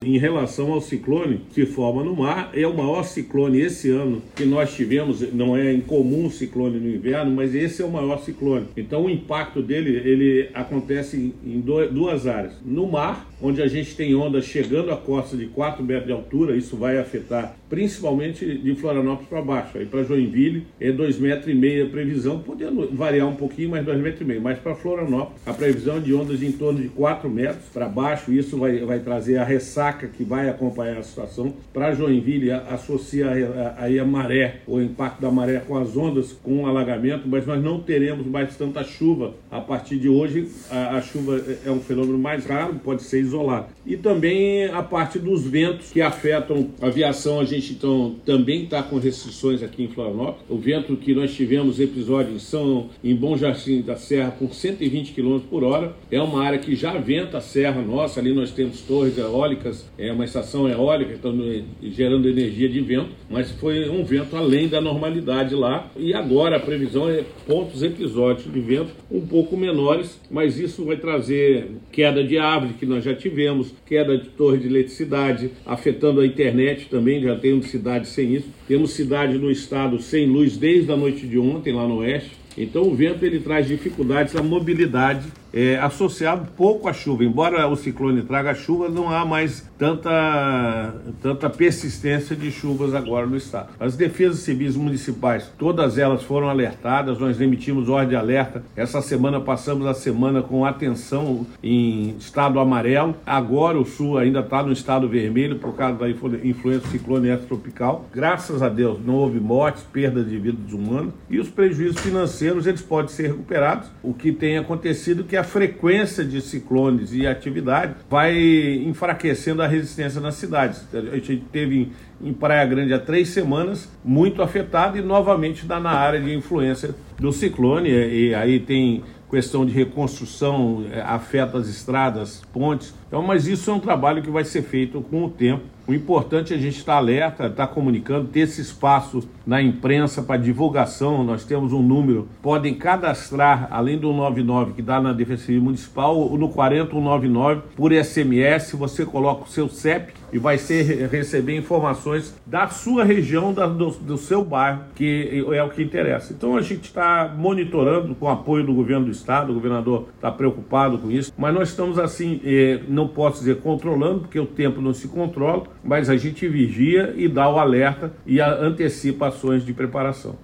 em relação ao ciclone que forma no mar. É o maior ciclone esse ano que nós tivemos, não é incomum ciclone no inverno, mas esse é o maior ciclone. Então o impacto dele, ele acontece em duas áreas. No mar, onde a gente tem ondas chegando à costa de 4 metros de altura, isso vai afetar principalmente de Florianópolis para baixo. Aí para Joinville é 2,5 metros a previsão, podendo variar um pouquinho, mas 2,5 metros. Mas para Florianópolis, a previsão é de ondas em torno de 4 metros para baixo. Isso vai trazer a ressaca que vai acompanhar a situação. Para Joinville, associa aí a maré, o impacto da maré com as ondas, com o alagamento, mas nós não teremos mais tanta chuva. A partir de hoje, a chuva é um fenômeno mais raro, pode ser isolado. E também a parte dos ventos que afetam a aviação. A gente então também está com restrições aqui em Florianópolis. O vento que nós tivemos episódios em Bom Jardim da Serra com 120 km por hora. É uma área que já venta a serra nossa. Ali nós temos torres eólicas, é uma estação eólica, então gerando energia de vento, mas foi um vento além da normalidade lá. E agora a previsão é pontos episódicos de vento um pouco menores, mas isso vai trazer queda de árvore, que nós já tivemos, queda de torre de eletricidade, afetando a internet também. Já temos cidades sem isso. Temos cidade no estado sem luz desde a noite de ontem, lá no oeste. Então o vento ele traz dificuldades à mobilidade, associado pouco à chuva. Embora o ciclone traga chuva, não há mais tanta persistência de chuvas agora no estado. As defesas civis municipais, todas elas foram alertadas, nós emitimos ordem de alerta. Essa semana passamos a semana com atenção em estado amarelo. Agora o sul ainda está no estado vermelho por causa da influência do ciclone extratropical. Graças a Deus não houve mortes, perda de vidas humanas, e os prejuízos financeiros eles podem ser recuperados. O que tem acontecido é que a frequência de ciclones e atividade vai enfraquecendo a resistência nas cidades. A gente teve em Praia Grande há 3 semanas, muito afetado, e novamente está na área de influência do ciclone, e aí tem questão de reconstrução, afeta as estradas, pontes. Então, mas isso é um trabalho que vai ser feito com o tempo. O importante é a gente estar alerta, estar comunicando, ter esse espaço na imprensa para divulgação. Nós temos um número, podem cadastrar, além do 99 que dá na Defesa Civil Municipal, no 40199 por SMS. Você coloca o seu CEP e vai receber informações da sua região, do seu bairro, que é o que interessa. Então a gente está monitorando com o apoio do governo do estado. O governador está preocupado com isso, mas nós estamos assim, não posso dizer controlando, porque o tempo não se controla, mas a gente vigia e dá o alerta e antecipa ações de preparação.